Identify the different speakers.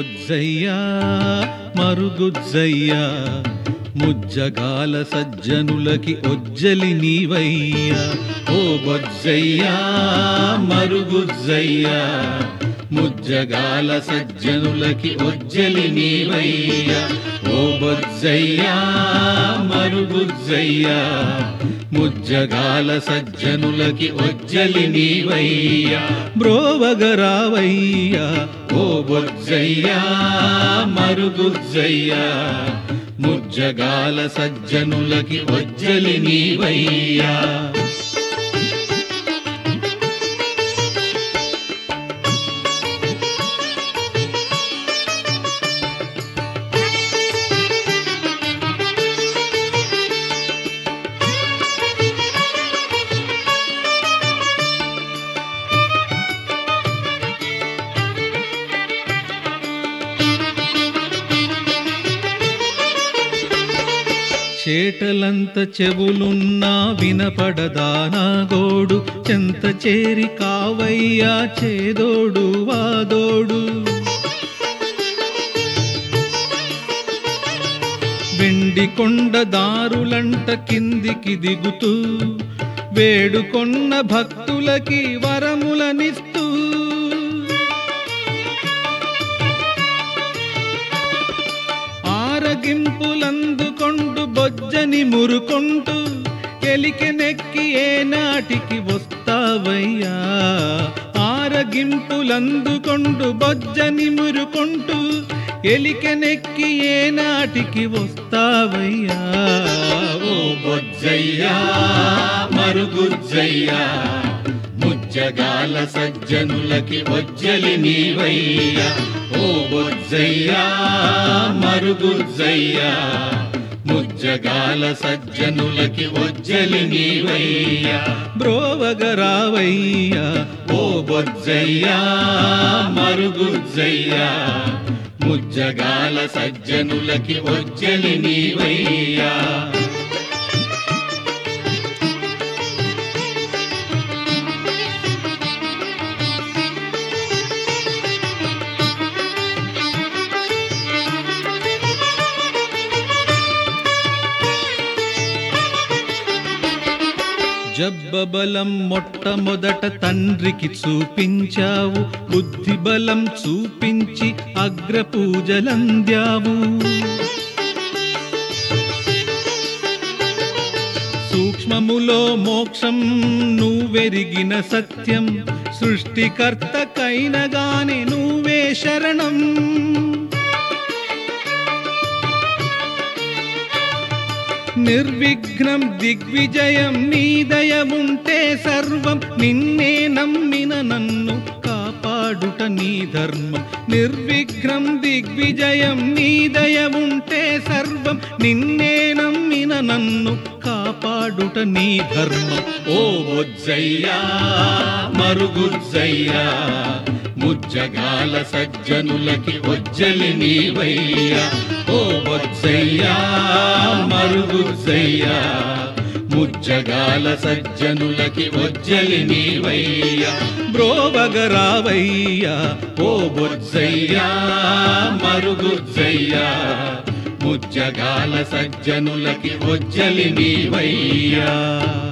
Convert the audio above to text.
Speaker 1: బొజ్జయ్యా మరుగుజ్జయ్యా ముజ్జగాల సజ్జనులకి ఒజ్జలి నీవయ్యా. ఓ బొజ్జయ్యా మరుగుజ్జయ్యా ముజ్జగాల సజ్జనులకి ఒజ్జలి నీవయ్యా. ఓ బొజ్జయ్యా మరుగుజ్జయ్యా ముజ్జగాల సజ్జనులకి ఒజ్జలి నీవయ్యా. బ్రోవగరావయ్యా ఓ బొజ్జయ్యా మరుగుజ్జయ్యా ముజ్జగాల సజ్జనులకి ఒజ్జలి నీవయ్యా. చేటలంత చెవులున్నా వినపడదా నా గోడు, చెంత చేరి కావయ్యా చేదోడు వాదోడు. వెండి కొండ దారులంట కిందికి దిగుతూ వేడుకొన్న భక్తులకి వరములనిస్తూ, ఆరగింపులందుకొండు బొజ్జని మురుకొంటూ ఎలికెనెక్కి ఏనాటికి వస్తావయ్యా. ఆరగింపులందుకొండు బొజ్జని మురుకొంటూ ఎలికెనెక్కి ఏనాటికి వస్తావయ్యా. ఓ బొజ్జయ్యా మరుగుజ్జయ్యా ముజ్జగాల సజ్జనులకి ఒజ్జలి నీవయ్యా. ఓ బొజ్జయ్యా మరుగుజ్జయ్యా ముజ్జగాల సజ్జనులకి ఒజ్జలి నీవయ్యా. బ్రోవగరావయ్యా ఓ బొజ్జయ్యా మరుగుజ్జయ్యా ముజ్జగాల సజ్జనులకి ఒజ్జలి నీవయ్యా. జబ్బబలం మొట్టమొదట తండ్రికి చూపించావు, బుద్ధి బలం చూపించి అగ్రపూజలంద్యావు. సూక్ష్మములో మోక్షం నువ్వెరిగిన సత్యం, సృష్టికర్తకైన గాని నువ్వే శరణం. నిర్విఘ్నం దిగ్విజయం నీ దయవుంటే సర్వం, నిన్నే నమ్మిన నన్ను కాపాడుట నీ ధర్మం. నిర్విఘ్నం దిగ్విజయం నీ దయవుంటే సర్వం, నిన్నే నమ్మిన నన్ను కాపాడుట నీ ధర్మం. ఓ బొజ్జయ్యా మరుగుజ్జయ్యా ముజ్జగాల సజ్జనులకి ఒజ్జలి నీవయ్యా. ఓ బొజ్జయ్యా మరుగుజ్జయ్యా ముజ్జగాల సజ్జనులకి ఒజ్జలి నీవయ్యా. బ్రోవగరావయ్యా ఓ బొజ్జయ్యా మరుగుజ్జయ్యా ముజ్జగాల సజ్జనులకి ఒజ్జలి నీవయ్యా.